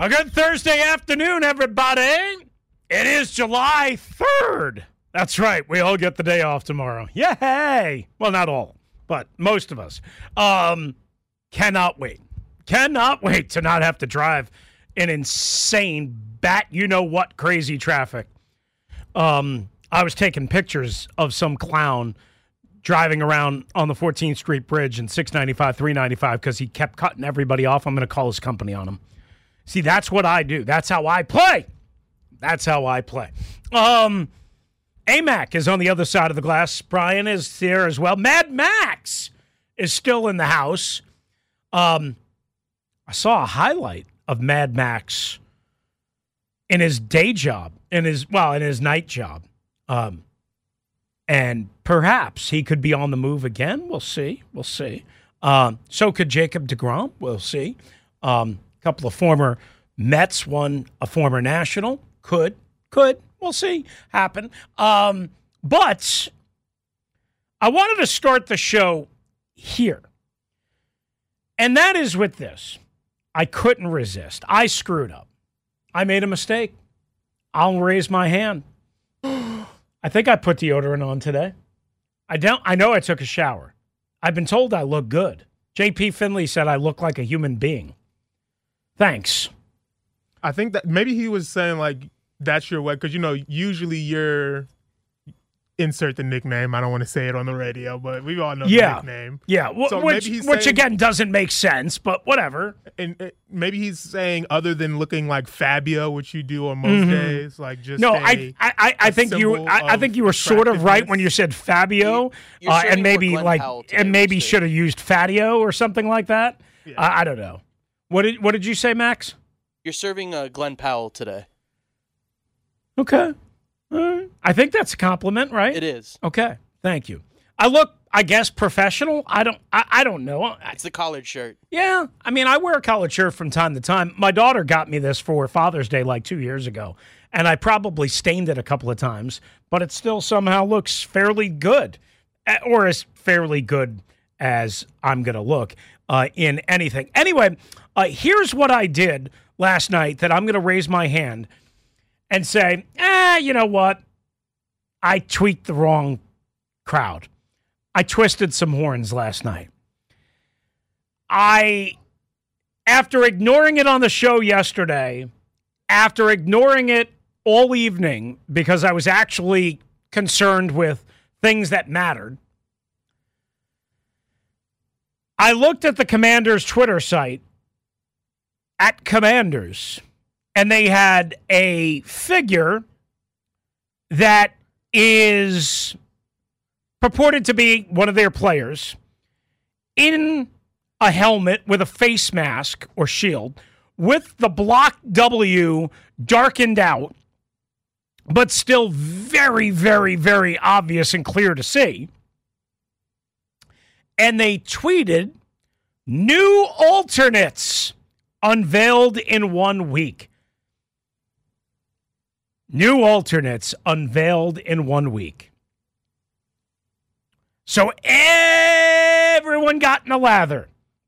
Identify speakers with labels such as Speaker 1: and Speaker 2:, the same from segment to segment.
Speaker 1: A good Thursday afternoon, everybody. It is July 3rd. That's right. We all get the day off tomorrow. Yay! Well, not all, but most of us. Cannot wait. Cannot wait to not have to drive in insane bat-you-know-what crazy traffic. I was taking pictures of some clown driving around on the 14th Street Bridge in 695, 395 because he kept cutting everybody off. I'm going to call his company on him. See, that's what I do. That's how I play. That's how I play. AMAC is on the other side of the glass. Brian is there as well. Mad Max is still in the house. I saw a highlight of Mad Max in his day job, in his night job. And perhaps he could be on the move again. We'll see. We'll see. So could Jacob deGrom. We'll see. Couple of former Mets, one a former National. Could, we'll see, happen. But I wanted to start the show here. And that is with this. I couldn't resist. I screwed up. I made a mistake. I'll raise my hand. I think I put deodorant on today. I know I took a shower. I've been told I look good. JP Finley said I look like a human being. Thanks.
Speaker 2: I think that maybe he was saying, like, that's your way. Because, usually you're insert the nickname. I don't want to say it on the radio, but we all know the nickname.
Speaker 1: Yeah,
Speaker 2: so
Speaker 1: which again, doesn't make sense, but whatever.
Speaker 2: And maybe he's saying other than looking like Fabio, which you do on most days, like just
Speaker 1: I think you were sort of right when you said Fabio, and maybe should have used Fatio or something like that. Yeah. I don't know. What did you say, Max?
Speaker 3: You're serving Glenn Powell today.
Speaker 1: Okay. I think that's a compliment, right?
Speaker 3: It is.
Speaker 1: Okay. Thank you. I look, I guess, professional. I don't know.
Speaker 3: It's the collared shirt.
Speaker 1: Yeah. I mean, I wear a collared shirt from time to time. My daughter got me this for Father's Day like 2 years ago, and I probably stained it a couple of times, but it still somehow looks fairly good, or as fairly good as I'm going to look in anything. Anyway, here's what I did last night that I'm going to raise my hand and say, you know what? I tweaked the wrong crowd. I twisted some horns last night. After ignoring it on the show yesterday, after ignoring it all evening because I was actually concerned with things that mattered, I looked at the Commanders' Twitter site, @Commanders, and they had a figure that is purported to be one of their players in a helmet with a face mask or shield with the block W darkened out, but still very, very, very obvious and clear to see. And they tweeted, "New alternates unveiled in 1 week." New alternates unveiled in 1 week. So everyone got in a lather.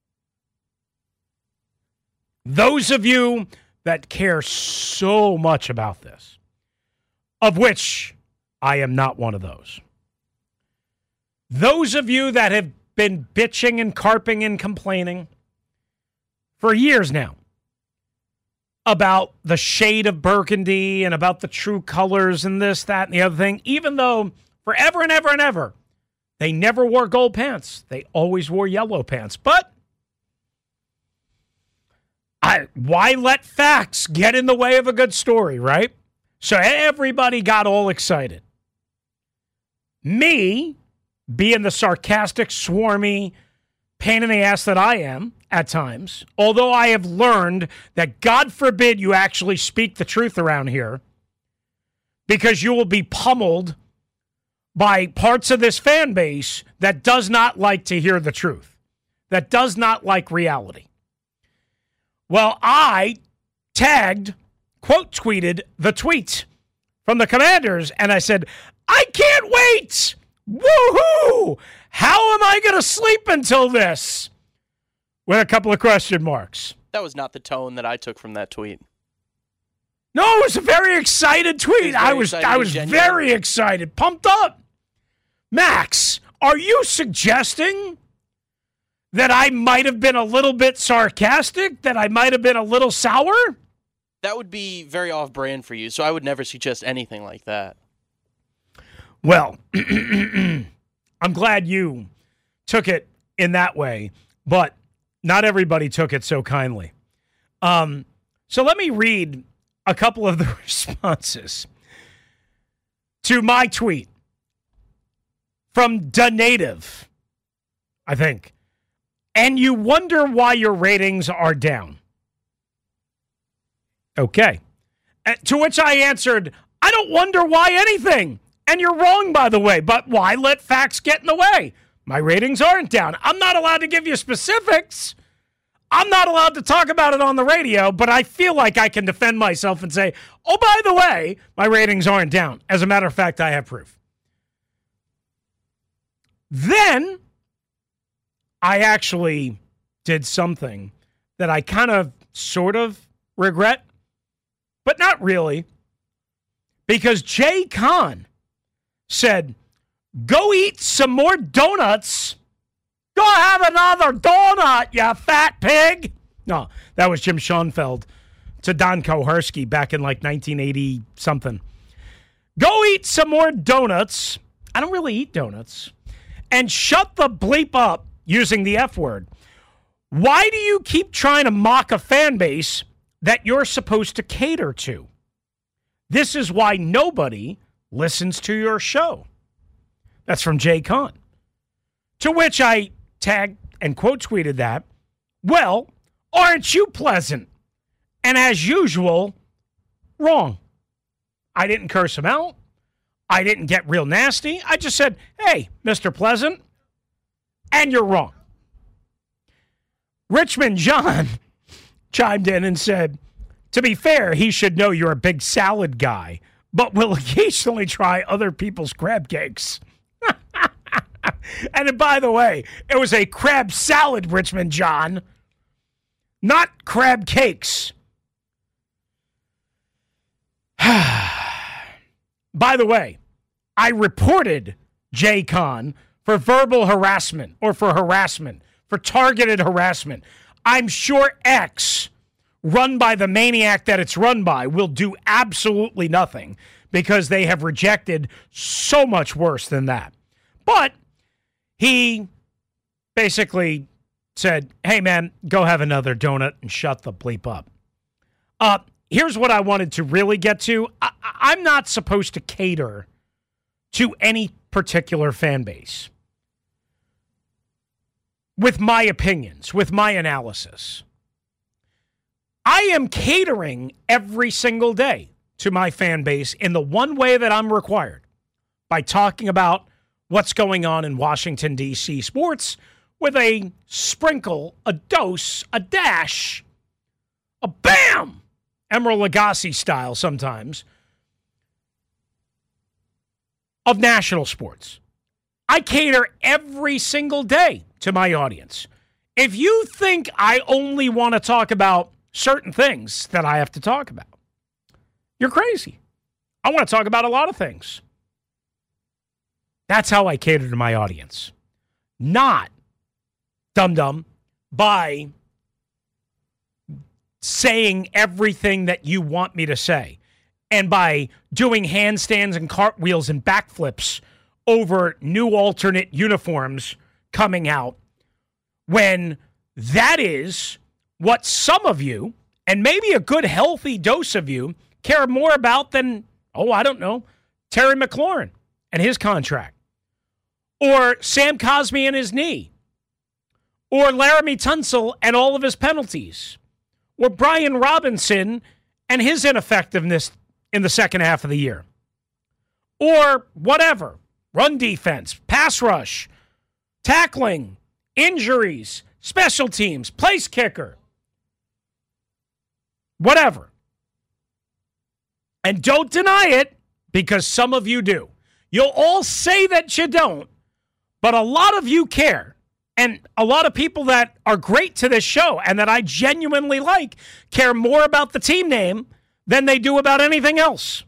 Speaker 1: Those of you that care so much about this, of which I am not one of those. Those of you that have been bitching and carping and complaining for years now about the shade of burgundy and about the true colors and this, that, and the other thing, even though forever and ever and ever, they never wore gold pants. They always wore yellow pants. But why let facts get in the way of a good story, right? So everybody got all excited. Me, being the sarcastic, swarmy, pain in the ass that I am at times, although I have learned that God forbid you actually speak the truth around here, because you will be pummeled by parts of this fan base that does not like to hear the truth, that does not like reality. Well, I tagged, quote tweeted the tweet from the Commanders, and I said, I can't wait! Woohoo! How am I going to sleep until this? With a couple of question marks.
Speaker 3: That was not the tone that I took from that tweet.
Speaker 1: No, it was a very excited tweet. I was very excited, pumped up. Max, are you suggesting that I might have been a little bit sarcastic, that I might have been a little sour?
Speaker 3: That would be very off-brand for you, so I would never suggest anything like that.
Speaker 1: Well, I'm glad you took it in that way, but not everybody took it so kindly. So let me read a couple of the responses to my tweet from Da Native, I think. And you wonder why your ratings are down. Okay. To which I answered, I don't wonder why anything. And you're wrong, by the way, but why let facts get in the way? My ratings aren't down. I'm not allowed to give you specifics. I'm not allowed to talk about it on the radio, but I feel like I can defend myself and say, oh, by the way, my ratings aren't down. As a matter of fact, I have proof. Then I actually did something that I kind of sort of regret, but not really, because Jay Kahn said, go eat some more donuts. Go have another donut, you fat pig. No, that was Jim Schoenfeld to Don Koharski back in like 1980-something. Go eat some more donuts. I don't really eat donuts. And shut the bleep up using the F word. Why do you keep trying to mock a fan base that you're supposed to cater to? This is why nobody listens to your show. That's from Jay Kahn. To which I tagged and quote tweeted that, well, aren't you pleasant? And as usual, wrong. I didn't curse him out. I didn't get real nasty. I just said, hey, Mr. Pleasant, and you're wrong. Richmond John chimed in and said, to be fair, he should know you're a big salad guy, but will occasionally try other people's crab cakes. And by the way, it was a crab salad, Richmond John, not crab cakes. By the way, I reported Jay Kahn for verbal harassment or for harassment, for targeted harassment. I'm sure X, run by the maniac that it's run by, will do absolutely nothing because they have rejected so much worse than that. But he basically said, hey, man, go have another donut and shut the bleep up. Here's what I wanted to really get to. I'm not supposed to cater to any particular fan base with my opinions, with my analysis. I am catering every single day to my fan base in the one way that I'm required, by talking about what's going on in Washington, D.C. sports with a sprinkle, a dose, a dash, a bam, Emeril Lagasse style sometimes, of national sports. I cater every single day to my audience. If you think I only want to talk about certain things that I have to talk about, you're crazy. I want to talk about a lot of things. That's how I cater to my audience. Not, dum-dum, by saying everything that you want me to say and by doing handstands and cartwheels and backflips over new alternate uniforms coming out, when that is what some of you, and maybe a good healthy dose of you, care more about than, Terry McLaurin and his contract, or Sam Cosmi and his knee, or Laramie Tunsil and all of his penalties, or Brian Robinson and his ineffectiveness in the second half of the year, or whatever, run defense, pass rush, tackling, injuries, special teams, place kicker, whatever. And don't deny it, because some of you do. You'll all say that you don't, but a lot of you care And a lot of people that are great to this show and that I genuinely like care more about the team name than they do about anything else.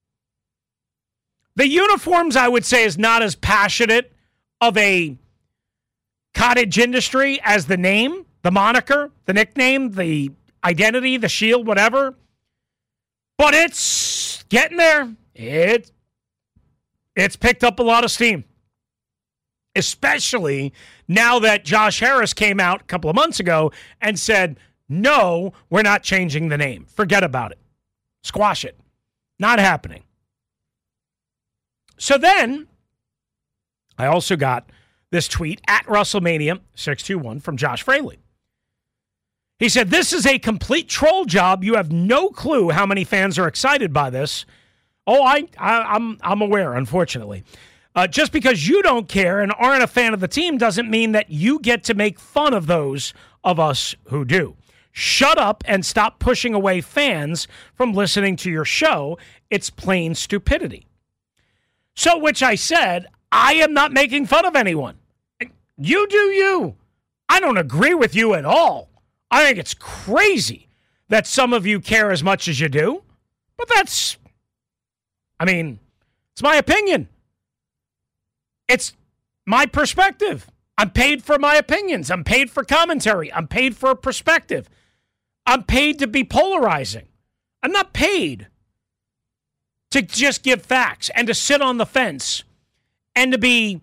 Speaker 1: The uniforms, I would say, is not as passionate of a cottage industry as the name, the moniker, the nickname, the identity, the shield, whatever. But it's getting there. It's picked up a lot of steam. Especially now that Josh Harris came out a couple of months ago and said, no, we're not changing the name. Forget about it. Squash it. Not happening. So then, I also got this tweet at WrestleMania621 from Josh Fraley. He said, this is a complete troll job. You have no clue how many fans are excited by this. Oh, I'm aware, unfortunately. Just because you don't care and aren't a fan of the team doesn't mean that you get to make fun of those of us who do. Shut up and stop pushing away fans from listening to your show. It's plain stupidity. So, which I said, I am not making fun of anyone. You do you. I don't agree with you at all. I think it's crazy that some of you care as much as you do. But it's my opinion. It's my perspective. I'm paid for my opinions. I'm paid for commentary. I'm paid for perspective. I'm paid to be polarizing. I'm not paid to just give facts and to sit on the fence and to be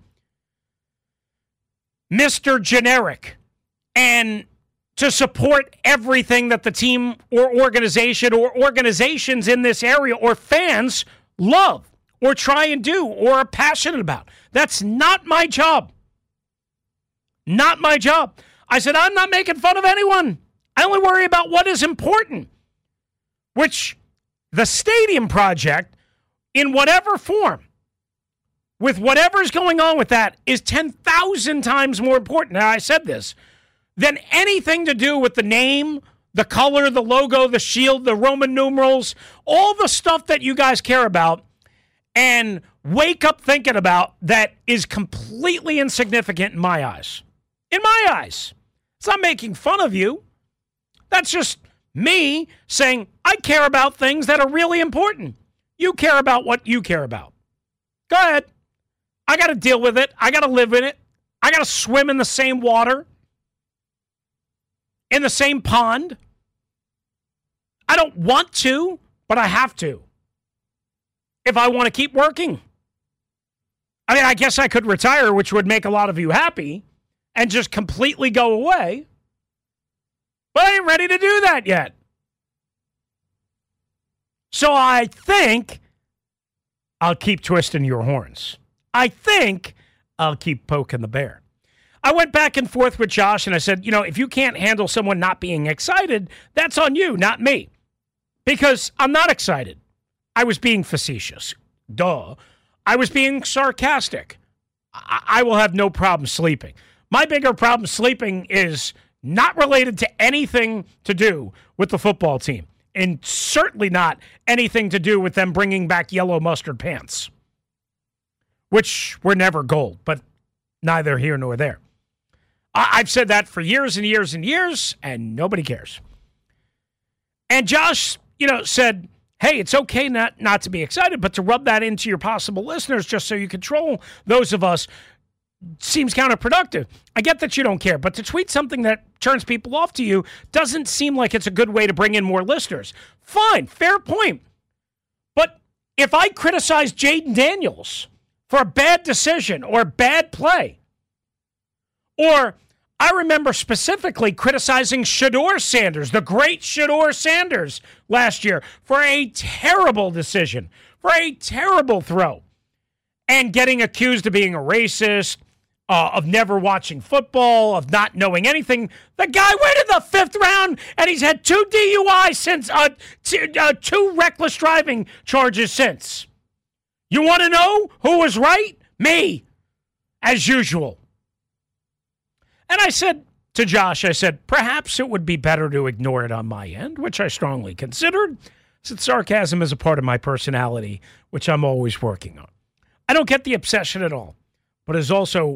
Speaker 1: Mr. Generic and to support everything that the team or organization or organizations in this area or fans love or try and do or are passionate about. That's not my job. Not my job. I said, I'm not making fun of anyone. I only worry about what is important, which the stadium project, in whatever form, with whatever's going on with that, is 10,000 times more important, now I said this, than anything to do with the name, the color, the logo, the shield, the Roman numerals, all the stuff that you guys care about and wake up thinking about that is completely insignificant in my eyes. In my eyes. It's not making fun of you. That's just me saying I care about things that are really important. You care about what you care about. Go ahead. I got to deal with it. I got to live in it. I got to swim in the same water, in the same pond. I don't want to, but I have to if I want to keep working. I mean, I guess I could retire, which would make a lot of you happy, and just completely go away. But I ain't ready to do that yet. So I think I'll keep twisting your horns. I think I'll keep poking the bear. I went back and forth with Josh, and I said, if you can't handle someone not being excited, that's on you, not me. Because I'm not excited. I was being facetious. Duh. I was being sarcastic. I will have no problem sleeping. My bigger problem sleeping is not related to anything to do with the football team. And certainly not anything to do with them bringing back yellow mustard pants, which were never gold, but neither here nor there. I've said that for years and years and years, and nobody cares. And Josh, said, hey, it's okay not to be excited, but to rub that into your possible listeners just so you control those of us seems counterproductive. I get that you don't care, but to tweet something that turns people off to you doesn't seem like it's a good way to bring in more listeners. Fine, fair point. But if I criticize Jaden Daniels for a bad decision or bad play, or I remember specifically criticizing Shedeur Sanders, the great Shedeur Sanders last year, for a terrible decision, for a terrible throw, and getting accused of being a racist, of never watching football, of not knowing anything. The guy went in the 5th round, and he's had 2 DUIs since, 2 reckless driving charges since. You want to know who was right? Me, as usual. And I said to Josh, perhaps it would be better to ignore it on my end, which I strongly considered, since sarcasm is a part of my personality, which I'm always working on. I don't get the obsession at all, but it's also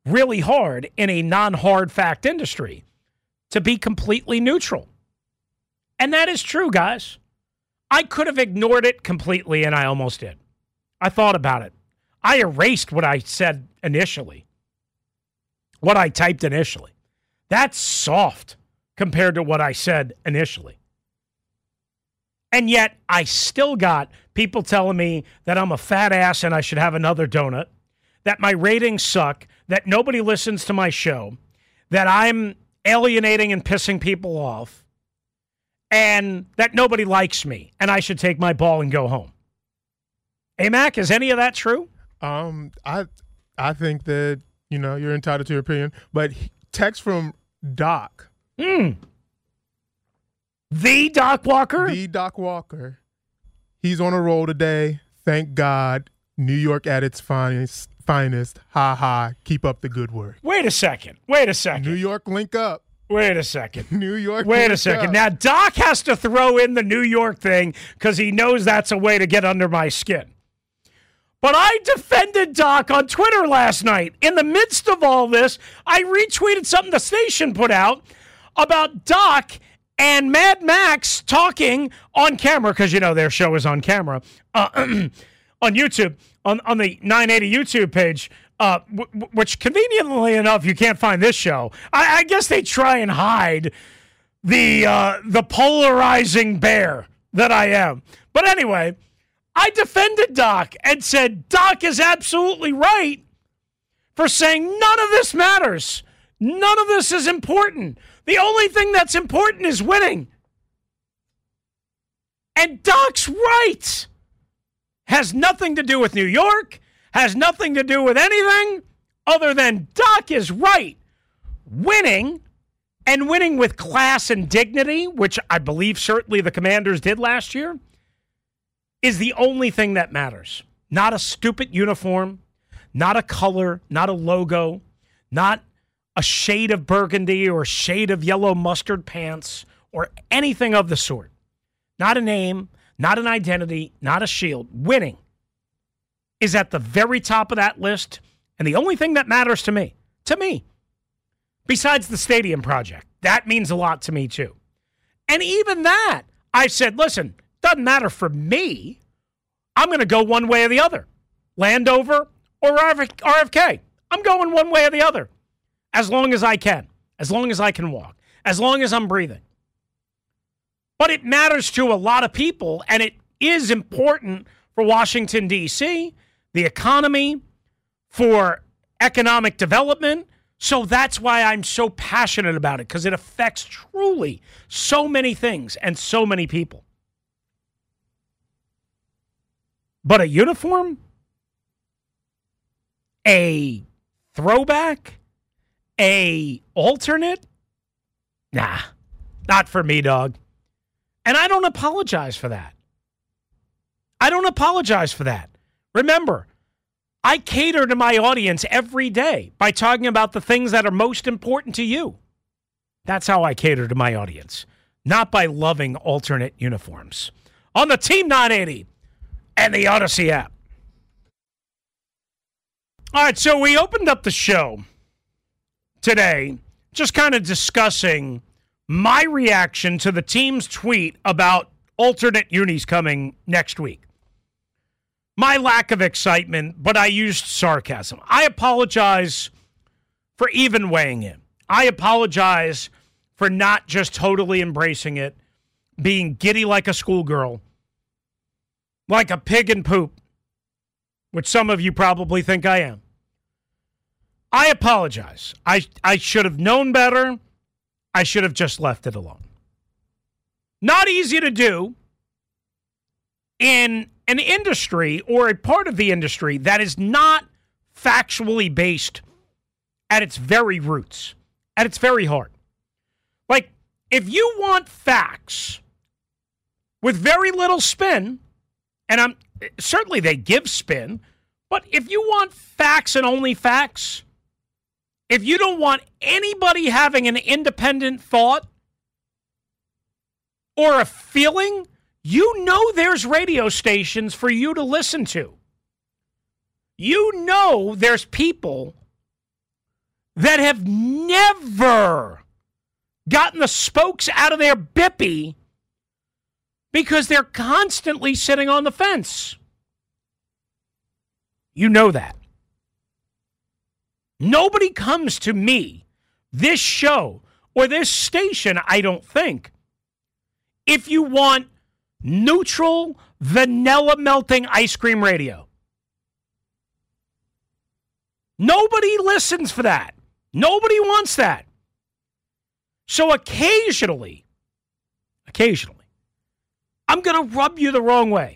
Speaker 1: really hard in a non-hard fact industry to be completely neutral. And that is true, guys. I could have ignored it completely, and I almost did. I thought about it. I erased what I said initially, what I typed initially. That's soft compared to what I said initially. And yet, I still got people telling me that I'm a fat ass and I should have another donut, that my ratings suck, that nobody listens to my show, that I'm alienating and pissing people off, and that nobody likes me, and I should take my ball and go home. Hey, Mac, is any of that true?
Speaker 2: I think that, you're entitled to your opinion, but text from Doc.
Speaker 1: The Doc Walker?
Speaker 2: The Doc Walker. He's on a roll today. Thank God. New York at its finest. Ha ha. Keep up the good work.
Speaker 1: Wait a second.
Speaker 2: New York, link up.
Speaker 1: Wait a second.
Speaker 2: New York.
Speaker 1: Wait a second. Now, Doc has to throw in the New York thing because he knows that's a way to get under my skin. But I defended Doc on Twitter last night. In the midst of all this, I retweeted something the station put out about Doc and Mad Max talking on camera, because, their show is on camera, on YouTube, on the 980 YouTube page, which conveniently enough, you can't find this show. I guess they try and hide the polarizing bear that I am. But anyway, I defended Doc and said Doc is absolutely right for saying none of this matters. None of this is important. The only thing that's important is winning. And Doc's right. Has nothing to do with New York, has nothing to do with anything other than Doc is right. Winning, and winning with class and dignity, which I believe certainly the Commanders did last year, is the only thing that matters. Not a stupid uniform, not a color, not a logo, not a shade of burgundy or a shade of yellow mustard pants or anything of the sort. Not a name, not an identity, not a shield. Winning is at the very top of that list, and the only thing that matters to me, besides the stadium project, that means a lot to me too. And even that, I said, listen, doesn't matter for me. I'm going to go one way or the other. Landover or RFK. I'm going one way or the other. As long as I can. As long as I can walk. As long as I'm breathing. But it matters to a lot of people, and it is important for Washington, D.C., the economy, for economic development. So that's why I'm so passionate about it, because it affects truly so many things and so many people. But a uniform? A throwback? A alternate? Nah, not for me, dog. And I don't apologize for that. Remember, I cater to my audience every day by talking about the things that are most important to you. That's how I cater to my audience, not by loving alternate uniforms. On the Team 980 and the Odyssey app. All right, so we opened up the show today just kind of discussing my reaction to the team's tweet about alternate unis coming next week. My lack of excitement, but I used sarcasm. I apologize for even weighing in. I apologize for not just totally embracing it, being giddy like a schoolgirl, like a pig in poop, which some of you probably think I am. I apologize. I should have known better. I should have just left it alone. Not easy to do in an industry or a part of the industry that is not factually based at its very roots, at its very heart. Like, if you want facts with very little spin, and certainly they give spin, but if you want facts and only facts, if you don't want anybody having an independent thought or a feeling, you know there's radio stations for you to listen to. You know there's people that have never gotten the spokes out of their bippy because they're constantly sitting on the fence. You know that. Nobody comes to me, this show, or this station, I don't think, if you want neutral, vanilla melting ice cream radio. Nobody listens for that. Nobody wants that. So occasionally, I'm going to rub you the wrong way.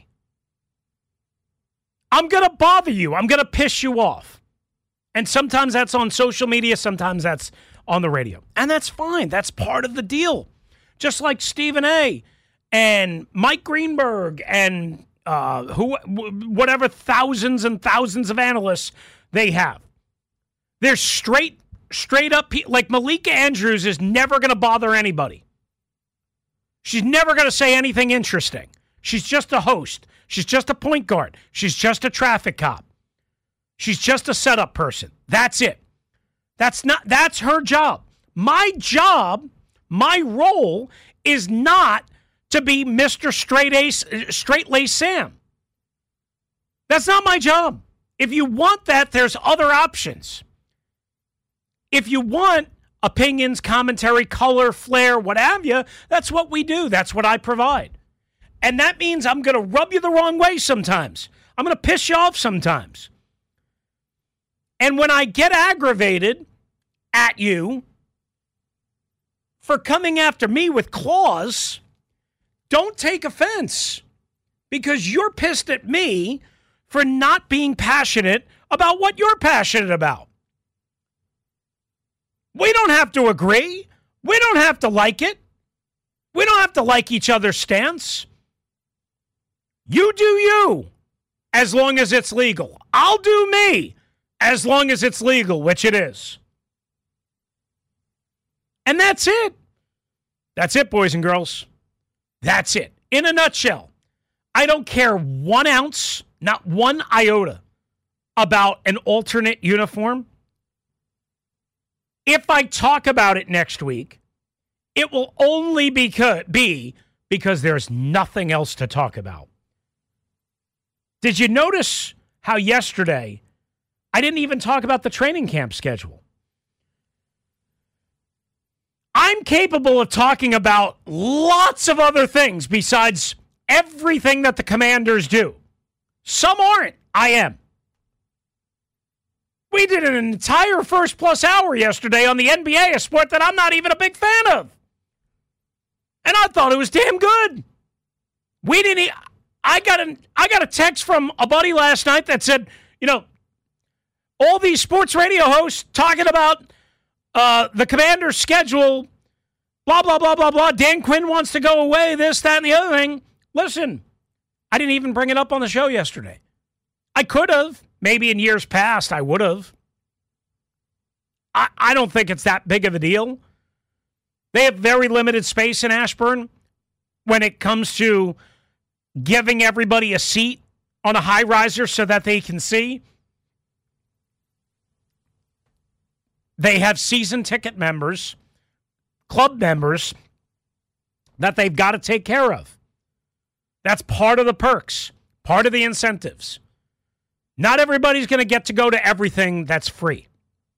Speaker 1: I'm going to bother you. I'm going to piss you off. And sometimes that's on social media. Sometimes that's on the radio. And that's fine. That's part of the deal. Just like Stephen A. and Mike Greenberg and whatever thousands and thousands of analysts they have. They're straight up, like Malika Andrews is never going to bother anybody. She's never going to say anything interesting. She's just a host. She's just a point guard. She's just a traffic cop. She's just a setup person. That's it. That's her job. My job, my role is not to be Mr. Straight-Laced Sam. That's not my job. If you want that, there's other options. If you want opinions, commentary, color, flair, what have you, that's what we do. That's what I provide. And that means I'm going to rub you the wrong way sometimes. I'm going to piss you off sometimes. And when I get aggravated at you for coming after me with claws, don't take offense, because you're pissed at me for not being passionate about what you're passionate about. We don't have to agree. We don't have to like it. We don't have to like each other's stance. You do you, as long as it's legal. I'll do me, as long as it's legal, which it is. And that's it. That's it, boys and girls. That's it. In a nutshell, I don't care 1 ounce, not 1 iota, about an alternate uniform. If I talk about it next week, it will only be because there's nothing else to talk about. Did you notice how yesterday I didn't even talk about the training camp schedule? I'm capable of talking about lots of other things besides everything that the Commanders do. Some aren't. I am. We did an entire first plus hour yesterday on the NBA, a sport that I'm not even a big fan of. And I thought it was damn good. I got a text from a buddy last night that said, all these sports radio hosts talking about the Commanders' schedule, blah, blah, blah, blah, blah. Dan Quinn wants to go away, this, that, and the other thing. Listen, I didn't even bring it up on the show yesterday. I could have. Maybe in years past, I would have. I don't think it's that big of a deal. They have very limited space in Ashburn when it comes to giving everybody a seat on a high riser so that they can see. They have season ticket members, club members, that they've got to take care of. That's part of the perks, part of the incentives. Not everybody's going to get to go to everything that's free.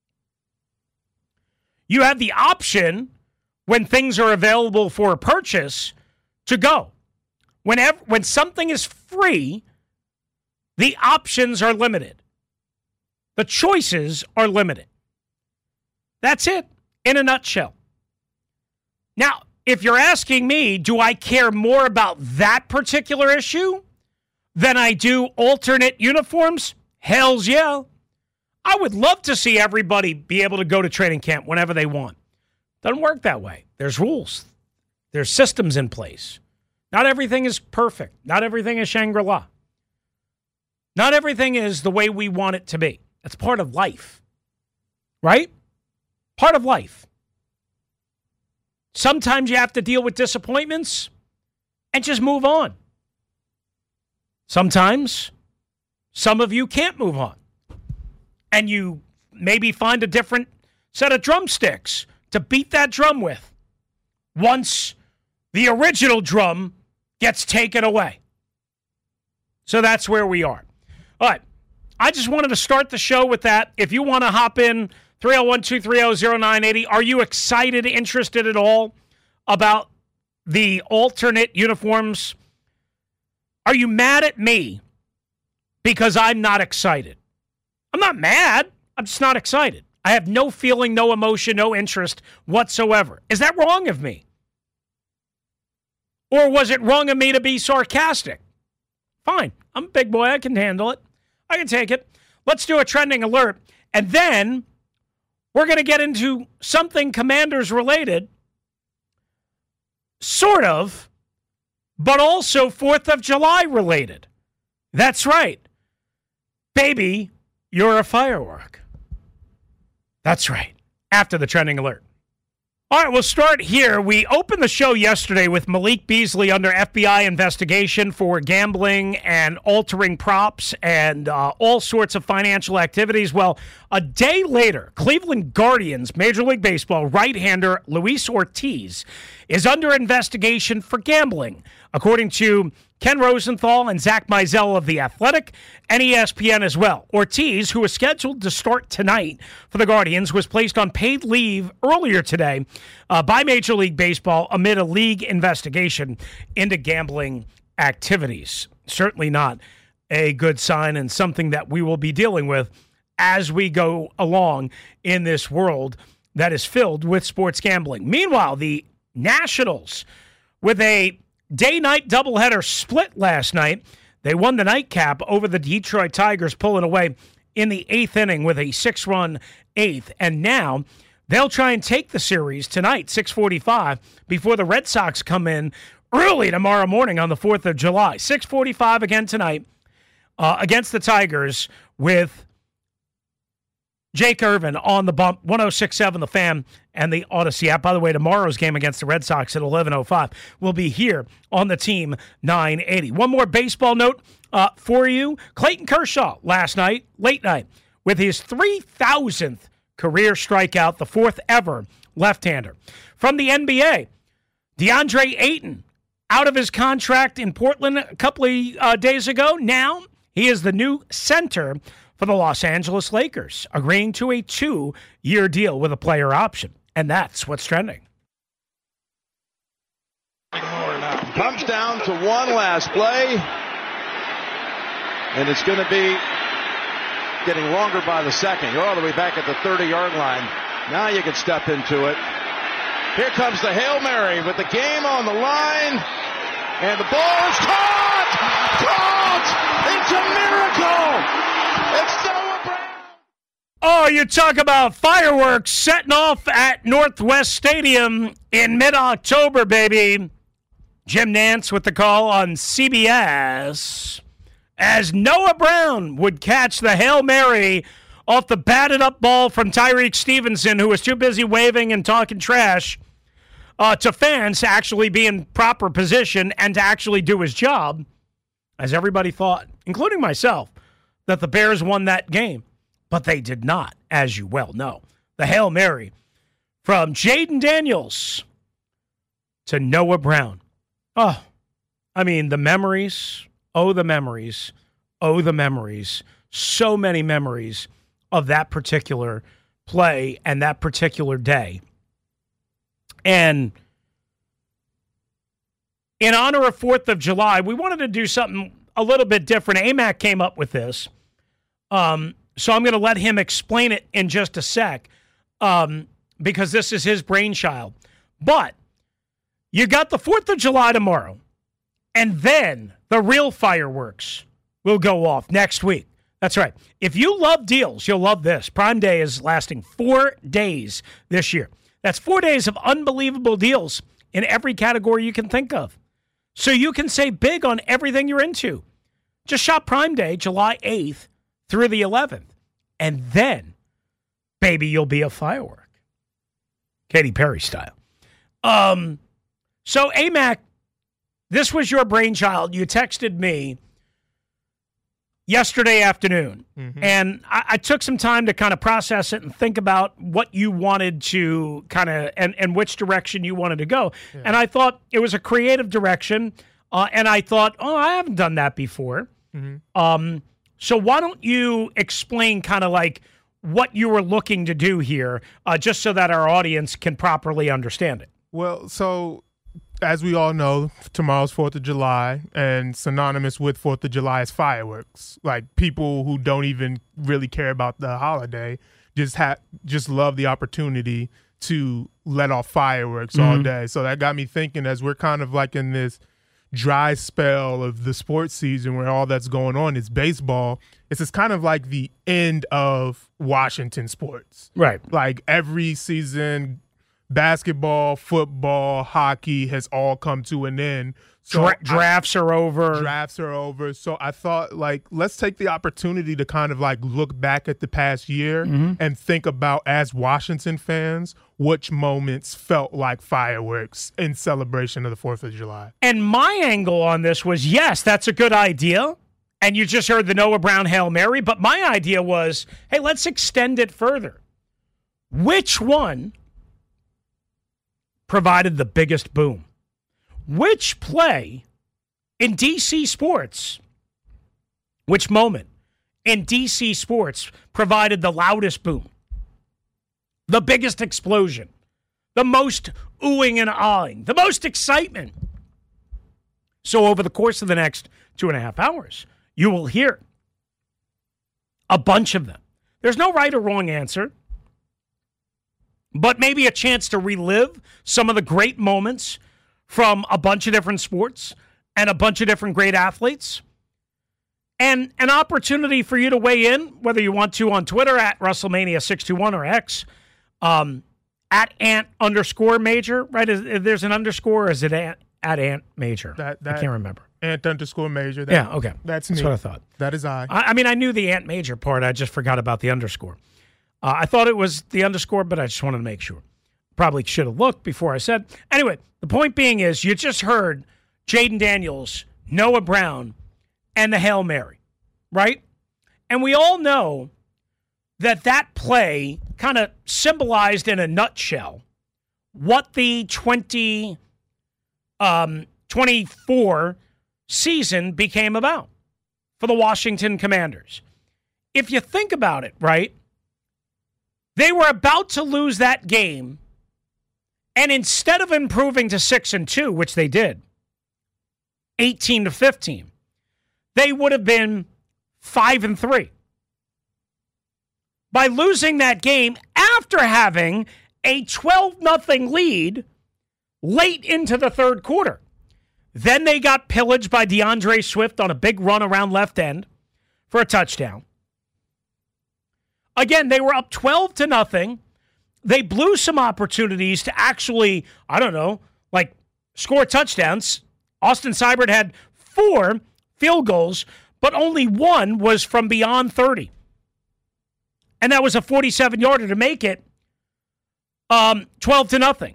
Speaker 1: You have the option, when things are available for purchase, to go. When something is free, the options are limited. The choices are limited. That's it, in a nutshell. Now, if you're asking me, do I care more about that particular issue than I do alternate uniforms? Hells yeah. I would love to see everybody be able to go to training camp whenever they want. Doesn't work that way. There's rules. There's systems in place. Not everything is perfect. Not everything is Shangri-La. Not everything is the way we want it to be. That's part of life. Right? Part of life. Sometimes you have to deal with disappointments and just move on. Sometimes some of you can't move on. And you maybe find a different set of drumsticks to beat that drum with once the original drum gets taken away. So that's where we are. All right. I just wanted to start the show with that. If you want to hop in, 301-230-0980. Are you excited, interested at all about the alternate uniforms? Are you mad at me because I'm not excited? I'm not mad. I'm just not excited. I have no feeling, no emotion, no interest whatsoever. Is that wrong of me? Or was it wrong of me to be sarcastic? Fine. I'm a big boy. I can handle it. I can take it. Let's do a trending alert. And then we're going to get into something Commanders related, sort of, but also 4th of July related. That's right. Baby, you're a firework. That's right. After the trending alert. All right, we'll start here. We opened the show yesterday with Malik Beasley under FBI investigation for gambling and altering props and all sorts of financial activities. Well, a day later, Cleveland Guardians Major League Baseball right-hander Luis Ortiz is under investigation for gambling, according to Ken Rosenthal and Zach Mizell of The Athletic and ESPN as well. Ortiz, who was scheduled to start tonight for the Guardians, was placed on paid leave earlier today by Major League Baseball amid a league investigation into gambling activities. Certainly not a good sign and something that we will be dealing with as we go along in this world that is filled with sports gambling. Meanwhile, the Nationals, with a day-night doubleheader split last night. They won the nightcap over the Detroit Tigers, pulling away in the 8th inning with a 6-run 8th. And now they'll try and take the series tonight, 6:45, before the Red Sox come in early tomorrow morning on the 4th of July. 6:45 again tonight against the Tigers with Jake Irvin on the bump, 106.7 The Fan and the Odyssey app. By the way, tomorrow's game against the Red Sox at 11:05 will be here on the Team 980. One more baseball note for you. Clayton Kershaw last night, late night, with his 3,000th career strikeout, the 4th ever left-hander. From the NBA, DeAndre Ayton, out of his contract in Portland a couple of days ago. Now he is the new center for the Los Angeles Lakers, agreeing to a 2-year deal with a player option. And that's what's trending.
Speaker 4: Comes down to one last play, and it's going to be getting longer by the second. You're all the way back at the 30-yard line. Now you can step into it. Here comes the Hail Mary with the game on the line, and the ball is caught! It's a miracle! It's Noah Brown!
Speaker 1: Oh, you talk about fireworks setting off at Northwest Stadium in mid-October, baby. Jim Nantz with the call on CBS as Noah Brown would catch the Hail Mary off the batted-up ball from Tyreek Stevenson, who was too busy waving and talking trash to fans to actually be in proper position and to actually do his job, as everybody thought, including myself, that the Bears won that game. But they did not, as you well know. The Hail Mary from Jaden Daniels to Noah Brown. Oh, I mean, the memories. Oh, the memories. Oh, the memories. So many memories of that particular play and that particular day. And in honor of 4th of July, we wanted to do something a little bit different. AMAC came up with this. So I'm going to let him explain it in just a sec because this is his brainchild. But you got the 4th of July tomorrow, and then the real fireworks will go off next week. That's right. If you love deals, you'll love this. Prime Day is lasting 4 days this year. That's 4 days of unbelievable deals in every category you can think of. So you can save big on everything you're into. Just shop Prime Day, July 8th through the 11th. And then, baby, you'll be a firework. Katy Perry style. So, AMAC, this was your brainchild. You texted me yesterday afternoon, and I took some time to kind of process it and think about what you wanted to kind of and which direction you wanted to go. Yeah. And I thought it was a creative direction, and I thought, I haven't done that before. So why don't you explain kind of like what you were looking to do here, just so that our audience can properly understand it?
Speaker 2: Well, so as we all know, tomorrow's 4th of July, and synonymous with 4th of July is fireworks. Like, people who don't even really care about the holiday just love the opportunity to let off fireworks all day. So that got me thinking, as we're kind of like in this dry spell of the sports season where all that's going on is baseball, it's kind of like the end of Washington sports.
Speaker 1: Right.
Speaker 2: Like, every season, basketball, football, hockey has all come to an end. So
Speaker 1: drafts are over.
Speaker 2: Drafts are over. So I thought, like, let's take the opportunity to kind of like look back at the past year and think about, as Washington fans, which moments felt like fireworks in celebration of the 4th of July.
Speaker 1: And my angle on this was, yes, that's a good idea. And you just heard the Noah Brown Hail Mary. But my idea was, hey, let's extend it further. Which one provided the biggest boom? Which play in DC sports, which moment in DC sports provided the loudest boom, the biggest explosion, the most oohing and ahhing, the most excitement? So over the course of the next 2.5 hours, you will hear a bunch of them. There's no right or wrong answer, but maybe a chance to relive some of the great moments from a bunch of different sports and a bunch of different great athletes. And an opportunity for you to weigh in, whether you want to on Twitter at WrestleMania621 or X, at Ant_Major, right? There's an underscore, or is it at Ant Major? I can't remember.
Speaker 2: Ant_Major.
Speaker 1: Yeah, okay.
Speaker 2: That's me.
Speaker 1: That's what I thought.
Speaker 2: That is I.
Speaker 1: I mean, I knew the Ant Major part. I just forgot about the underscore. I thought it was the underscore, but I just wanted to make sure. Probably should have looked before I said. Anyway, the point being is, you just heard Jayden Daniels, Noah Brown, and the Hail Mary, right? And we all know that play kind of symbolized in a nutshell what the 2024 season became about for the Washington Commanders. If you think about it, right, they were about to lose that game, and instead of improving to 6-2, which they did, 18-15, they would have been 5-3. By losing that game after having a 12-0 lead late into the third quarter. Then they got pillaged by DeAndre Swift on a big run around left end for a touchdown. Again, they were up 12-0. They blew some opportunities to actually, score touchdowns. Austin Seibert had 4 field goals, but only 1 was from beyond 30. And that was a 47-yarder to make it 12-0.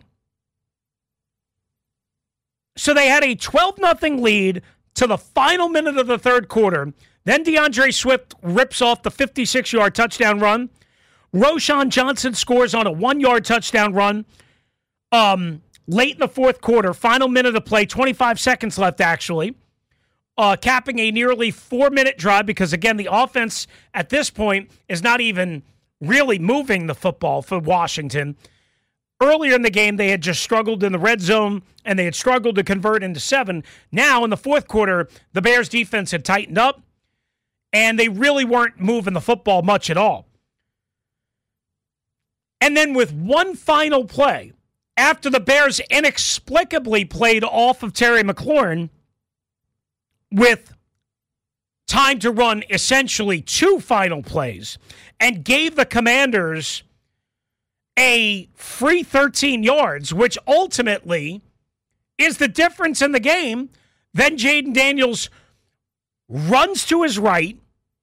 Speaker 1: So they had a 12-0 lead to the final minute of the third quarter. Then DeAndre Swift rips off the 56-yard touchdown run. Roschon Johnson scores on a 1-yard touchdown run late in the fourth quarter. Final minute of play, 25 seconds left, actually. Capping a nearly 4-minute drive because, again, the offense at this point is not even really moving the football for Washington. Earlier in the game, they had just struggled in the red zone, and they had struggled to convert into 7. Now, in the fourth quarter, the Bears' defense had tightened up, and they really weren't moving the football much at all. And then with one final play, after the Bears inexplicably played off of Terry McLaurin with time to run essentially 2 final plays and gave the Commanders a free 13 yards, which ultimately is the difference in the game, then Jayden Daniels runs to his right,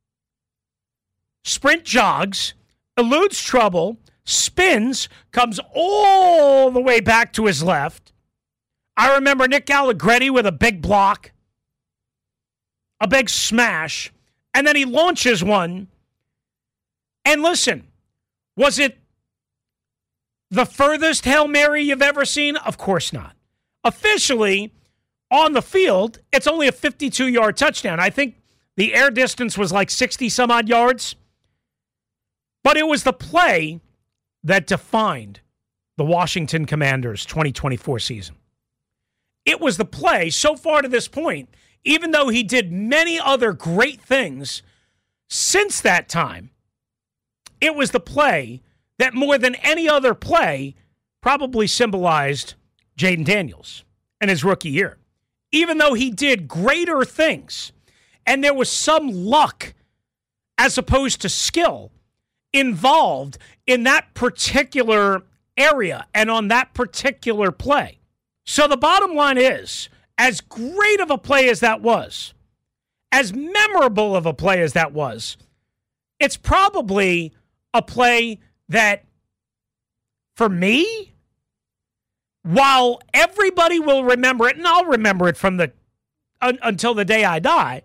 Speaker 1: sprint jogs, eludes trouble, spins, comes all the way back to his left. I remember Nick Allegretti with a big block, a big smash, And then he launches one. And listen, was it the furthest Hail Mary you've ever seen? Of course not. Officially, on the field, it's only a 52-yard touchdown. I think the air distance was like 60-some-odd yards. But it was the play that defined the Washington Commanders' 2024 season. It was the play so far to this point, even though he did many other great things since that time, it was the play that more than any other play probably symbolized Jayden Daniels and his rookie year. Even though he did greater things and there was some luck as opposed to skill involved in that particular area and on that particular play. So the bottom line is, as great of a play as that was, as memorable of a play as that was, it's probably a play that, for me, while everybody will remember it, and I'll remember it from until the day I die,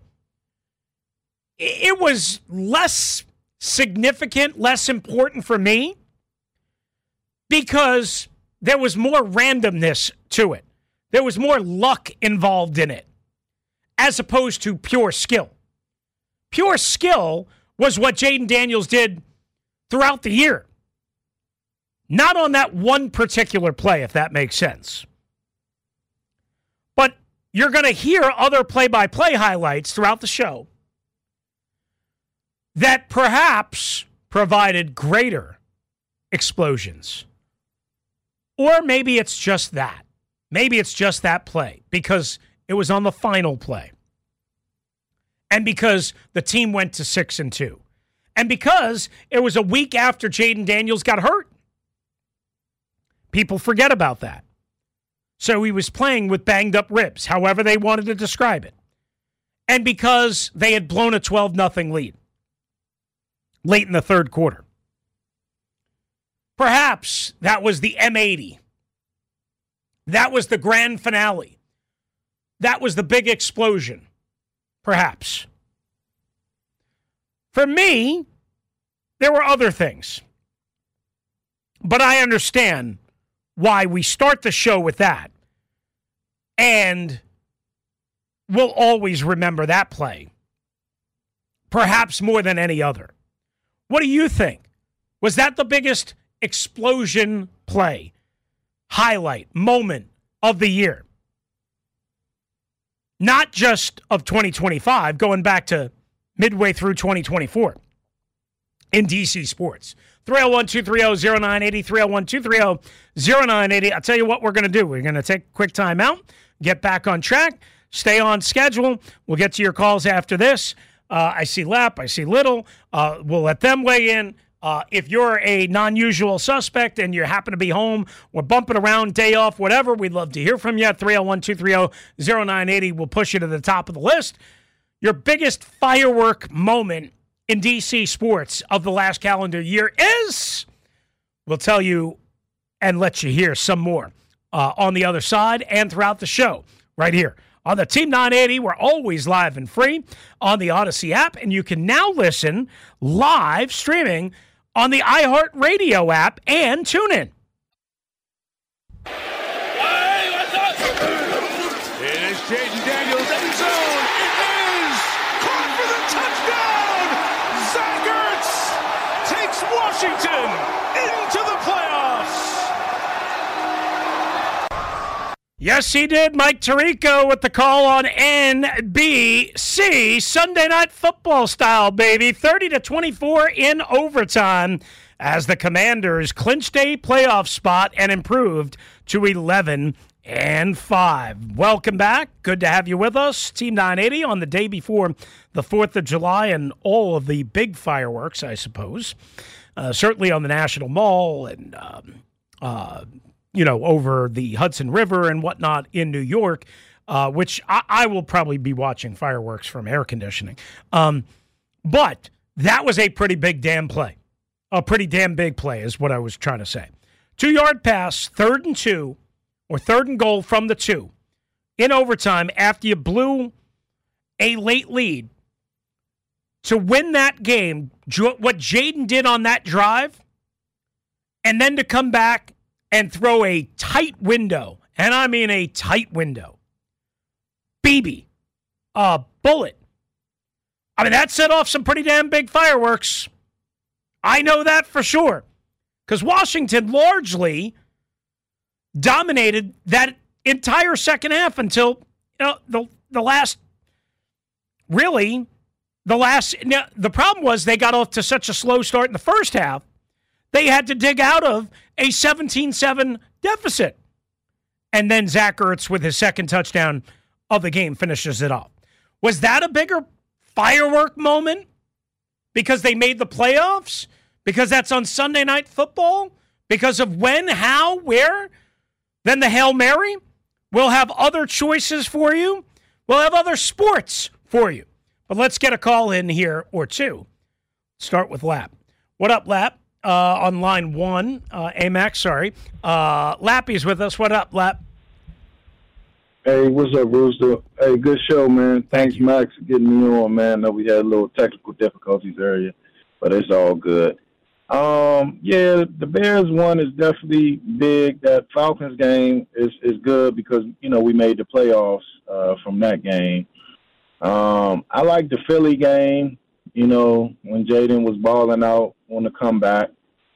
Speaker 1: it was less significant, less important for me because there was more randomness to it. There was more luck involved in it as opposed to pure skill. Pure skill was what Jayden Daniels did throughout the year. Not on that one particular play, if that makes sense. But you're going to hear other play-by-play highlights throughout the show that perhaps provided greater explosions. Or maybe it's just that. Maybe it's just that play because it was on the final play. And because the team went to 6-2. And because it was a week after Jayden Daniels got hurt. People forget about that. So he was playing with banged up ribs, however they wanted to describe it. And because they had blown a 12-0 lead late in the third quarter. Perhaps that was the M80. That was the grand finale. That was the big explosion. Perhaps. For me, there were other things. But I understand why we start the show with that. And we'll always remember that play. Perhaps more than any other. What do you think? Was that the biggest explosion play, highlight, moment of the year? Not just of 2025, going back to midway through 2024 in DC sports. 301-230-0980, 301-230-0980. I'll tell you what we're going to do. We're going to take a quick time out, get back on track, stay on schedule. We'll get to your calls after this. I see Lapp, I see Little. We'll let them weigh in. If you're a non-usual suspect and you happen to be home or bumping around, day off, whatever, we'd love to hear from you at 301-230-0980. We'll push you to the top of the list. Your biggest firework moment in DC sports of the last calendar year is, we'll tell you and let you hear some more on the other side and throughout the show right here. On the Team 980, we're always live and free on the Odyssey app, and you can now listen live streaming on the iHeartRadio app and TuneIn.
Speaker 5: It is Jayden Daniels end zone. It is caught for the touchdown. Zach Ertz takes Washington into the playoffs.
Speaker 1: Yes, he did. Mike Tirico with the call on NBC. Sunday Night Football style, baby. 30-24 in overtime as the Commanders clinched a playoff spot and improved to 11-5. Welcome back. Good to have you with us. Team 980 on the day before the 4th of July and all of the big fireworks, I suppose. Certainly on the National Mall and over the Hudson River and whatnot in New York, which I will probably be watching fireworks from air conditioning. But that was a pretty big damn play. A pretty damn big play is what I was trying to say. 2-yard pass, 3rd and 2, or 3rd and goal from the 2, in overtime after you blew a late lead. to win that game, what Jaden did on that drive, and then to come back and throw a tight window, and I mean a tight window, BB, a bullet. I mean, that set off some pretty damn big fireworks. I know that for sure. Because Washington largely dominated that entire second half until the last. The problem was they got off to such a slow start in the first half, they had to dig out of a 17-7 deficit. And then Zach Ertz, with his second touchdown of the game, finishes it off. Was that a bigger firework moment because they made the playoffs? Because that's on Sunday Night Football? Because of when, how, where? Then the Hail Mary? We'll have other choices for you. We'll have other sports for you. But let's get a call in here or two. Start with Lap. What up, Lap? On line one, Amex, sorry. Lappy's with us. What up, Lap?
Speaker 6: Hey, what's up, Rooster? Hey, good show, man. Thanks, Max, for getting me on, man. I know we had a little technical difficulties earlier, but it's all good. Yeah, the Bears one is definitely big. That Falcons game is good because, we made the playoffs from that game. I like the Philly game, when Jaden was balling out on the comeback.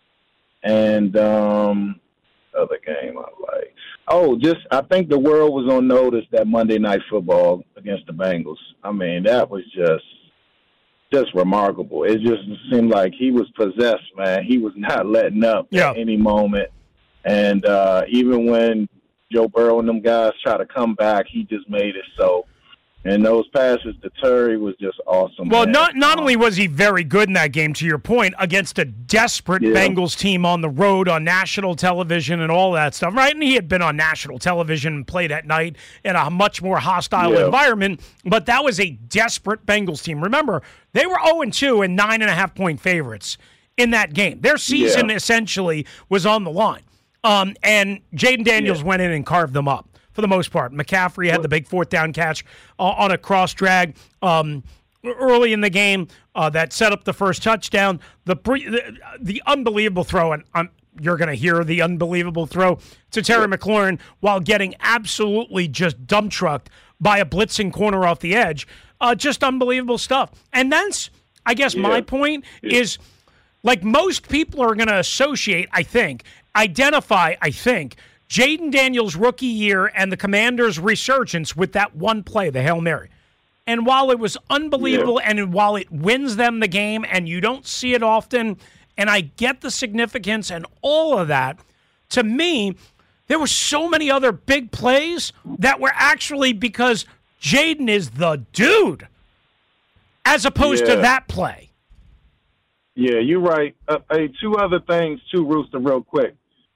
Speaker 6: And other game I like. I think the world was on notice that Monday Night Football against the Bengals. I mean, that was just remarkable. It just seemed like he was possessed, man. He was not letting up at any moment. And even when Joe Burrow and them guys try to come back, he just made it so. And those passes to Terry was just awesome.
Speaker 1: Well, not only was he very good in that game, to your point, against a desperate Bengals team on the road on national television and all that stuff, right? And he had been on national television and played at night in a much more hostile environment, but that was a desperate Bengals team. Remember, they were 0-2 and 9.5-point favorites in that game. Their season essentially was on the line. And Jaden Daniels went in and carved them up. For the most part, McCaffrey had the big fourth down catch on a cross drag early in the game that set up the first touchdown. The unbelievable throw, and you're going to hear the unbelievable throw to Terry McLaurin while getting absolutely just dump trucked by a blitzing corner off the edge. Just unbelievable stuff. And that's, I guess, my point is, like most people are going to associate, identify, Jaden Daniels' rookie year and the Commanders' resurgence with that one play, the Hail Mary. And while it was unbelievable and while it wins them the game and you don't see it often, and I get the significance and all of that, to me, there were so many other big plays that were actually because Jaden is the dude as opposed to that play.
Speaker 6: Yeah, you're right. Hey, two other things, too, Rooster, real quick.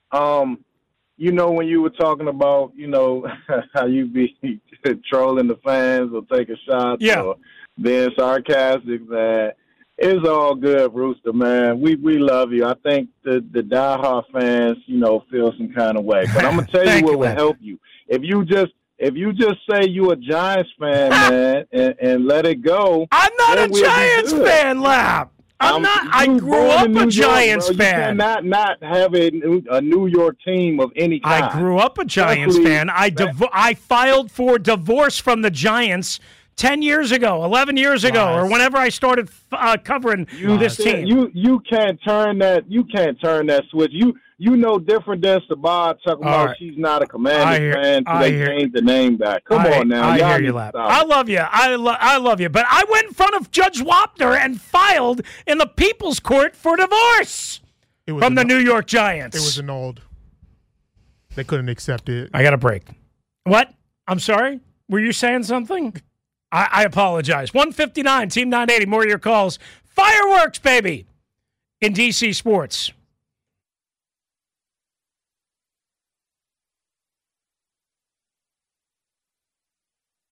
Speaker 6: When you were talking about, how you be trolling the fans or taking shots or being sarcastic, man, it's all good, Rooster, man. We love you. I think the diehard fans, feel some kind of way. But I'm going to tell you what will help you. If you just say you a Giants fan, man, and let it go.
Speaker 1: I'm not a Giants fan, Lap. I'm not. I grew up a Giants fan.
Speaker 6: You cannot not have a New York team of any kind.
Speaker 1: I grew up a Giants fan. I filed for divorce from the Giants 10 years ago, 11 years ago, or whenever I started covering this team.
Speaker 6: You can't turn that. You can't turn that switch. You know different than Sabah talking about she's not a Commander fan until they changed the name back. Come on now.
Speaker 1: I hear you, Lap. I love you. I love you. But I went in front of Judge Wapner and filed in the People's Court for divorce from the New York Giants.
Speaker 2: It was annulled. They couldn't accept it.
Speaker 1: I got a break. What? I'm sorry? Were you saying something? I apologize. 159, Team 980, more of your calls. Fireworks, baby, in DC Sports.